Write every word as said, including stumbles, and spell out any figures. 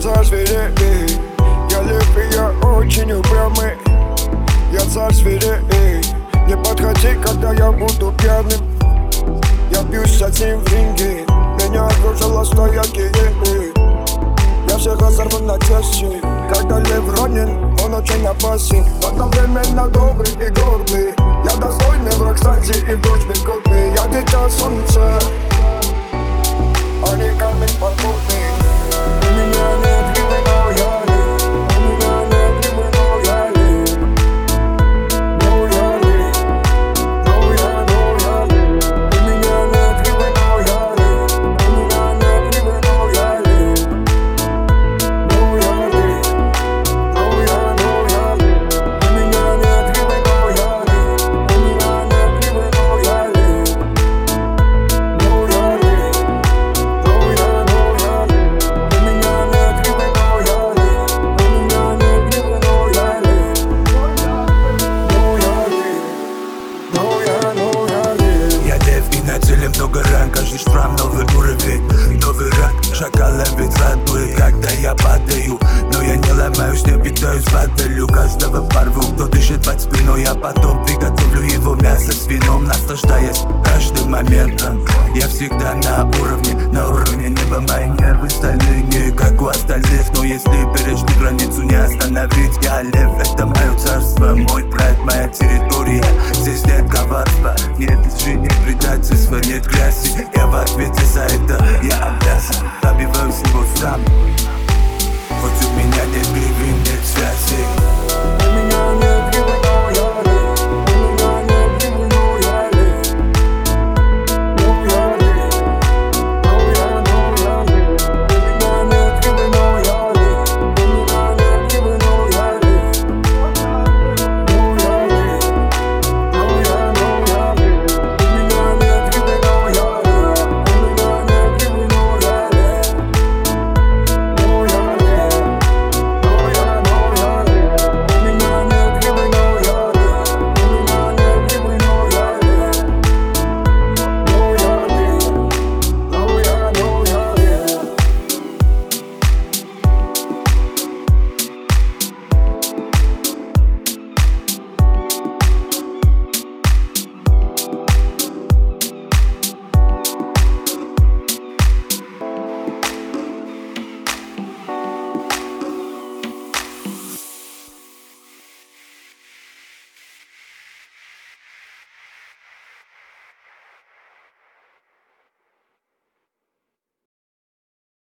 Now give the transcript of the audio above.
царь свирепый, я лев и я очень упрямый. Я царь свирепый, не подходи, когда я буду пьяным. Я бьюсь с одним в ринге, меня окружила стояки. Я всех разорву на части, когда лев ранен, он очень опасен. Одновременно добрый и гордый, я достойный враг, кстати, и дочь бескорбный. Я дитя солнца, а не камень подводный. У меня нет гибы, но я лев. У меня нет гибы, но я лев. Но я лев. Но я, но я лев. У меня нет гибы, но я лев. У меня нет гибы, но я лев. Но я лев. Но я, но я лев. У меня нет гибы, но я лев. У меня нет гибы, но я лев. Но я лев. Но я, но я лев. У меня нет гибы, но я лев. У меня нет гибы, но я лев. Но я лев. Но я, но я лев. Я лев и на теле много ран, каждый шрам новый уровень, новый ранг. Шакалом ведь радует, когда я падаю, но я не ломаюсь, не питаюсь, падалю. Каждого порву, кто дышит под спиной, а потом приготовлю его мясо с вином, наслаждаясь каждым моментом. Я всегда на уровне, на уровне неба. Мои нервы стальные, не как у остальных, но если перешли границу, не остановить. Я лев в этом